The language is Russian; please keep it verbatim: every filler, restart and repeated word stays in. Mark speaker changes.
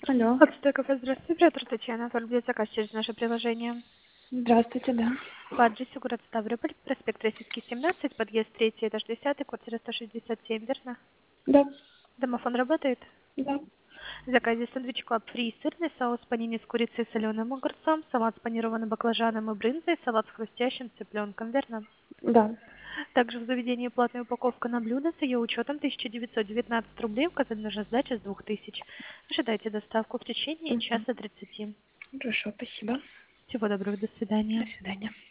Speaker 1: Алло.
Speaker 2: Отстой кафе, здравствуйте. Оператор Татьяна, торговля заказ через наше приложение.
Speaker 1: Здравствуйте, да.
Speaker 2: По адресу город Ставрополь, проспект Российский, семнадцать, подъезд третий, этаж десятый, квартира сто шестьдесят семь, верно?
Speaker 1: Да,
Speaker 2: Домофон работает?
Speaker 1: да.
Speaker 2: В заказе сэндвич клаб фри, сырный соус, панини с курицей и соленым огурцом, салат с панированным баклажаном и брынзой, салат с хрустящим цыпленком, верно?
Speaker 1: Да.
Speaker 2: Также в заведении платная упаковка на блюдо с ее учетом тысяча девятьсот девятнадцать рублей, указана нужна сдача с двух тысяч. Ожидайте доставку в течение
Speaker 1: Мгм.
Speaker 2: часа тридцати.
Speaker 1: Хорошо, спасибо.
Speaker 2: Всего доброго, до
Speaker 1: До
Speaker 2: свидания.
Speaker 1: свидания.